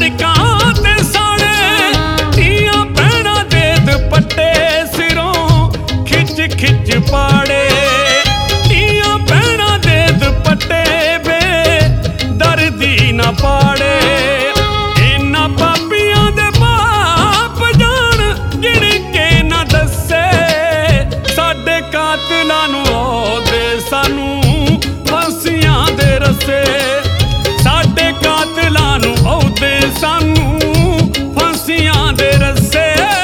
सड़कां ते साढ़े धीआं भैणां दे दुपट्टे सिरों खिच खिच पाड़े। धीआं भैणां दे दुपट्टे बे दर्दी ना पाड़े। इन्हां पापियां दे पाप जान गिण के ना दस्से। साडे कातलां नूं औदे सानू फांसियां दे रस्से। साडे कातलां नूं औदे सानू फांसियां दे रस्से।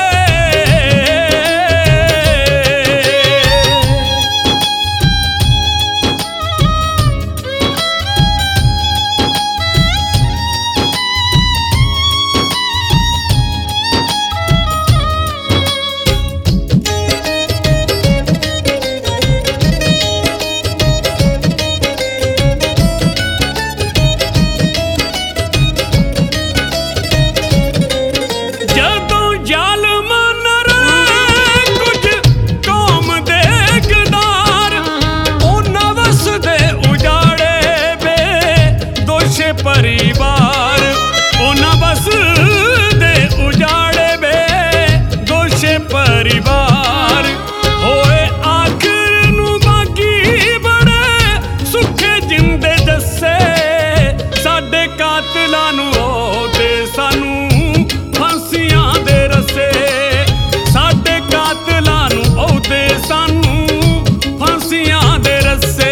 परिवार उन्हां बस दे उजाड़े बे दोषे परिवार होए आखिर नूं बागी बड़े सुखे जिंदे जस्से। साडे कातलां नूं औदे सानू फांसियां दे रस्से। साडे कातलां नूं औदे सानू फांसियां दे रस्से।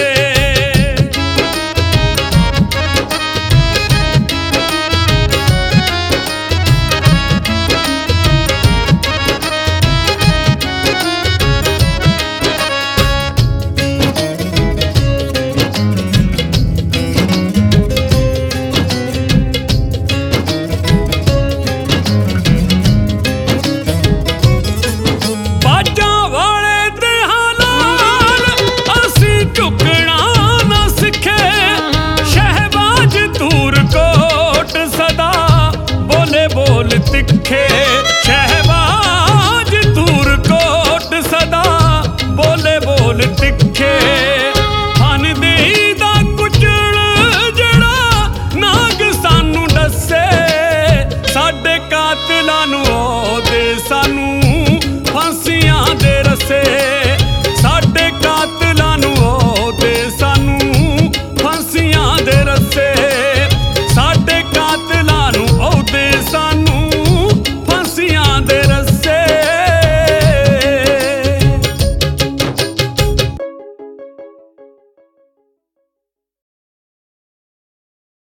तिखे शहबाज धूरकोट सदा बोले बोल तिखे। हन देई दा कुचल जड़ा नाग सानू दस्से। साडे कातलां नूं औदे सानू फांसियां दे रस्से।